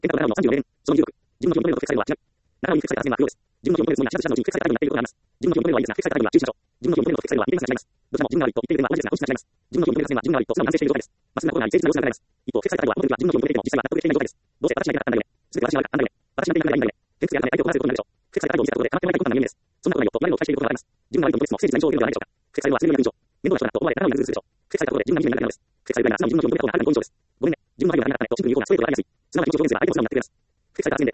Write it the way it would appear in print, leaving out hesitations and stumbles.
検討の34年、その記録、自分の記録の決済は違う。中身に決済された点は不要です。自分の記録のメモや自社の記録に決済された点になっていることがあります。自分の記録のメモはいいですが、決済された点は注意しましょう。自分の記録の決済は未定が違います。どちらも自分が悪いと言っている点は同じですが、本質が違います。自分の記録の決済は自分が悪いと素直に反省している状態です。まっすぐなコーナーに誠実な様子が見られます。一方、決済された点はこの時は自分の記録の定義も実際は納得できていない状態です。どうせ私がいなかったんだよね。すべて私が悪かったんだよね。私がいなかったんだよね。点数や金で相手を怒らせることになるでしょう。決済された態度を見せたことで叶ってないことがないんです。そんなことないよと言われるのを期待していることがあります。自分が悪いと思っても誠実な印象を受けるのではないでしょうか。決済は忘れるような印象。面倒な人だと思われたらをやるするでしょう。決済されたことで自分が惨めになるのです。決済されたら素直に自分の記録を見たことがあるのです。ごめんね。自分の配慮がなかったねとシンプルに言う方が全てわかりやすい。すなわち気持ちを表現すれば相手も素直になってくれます。決済された点で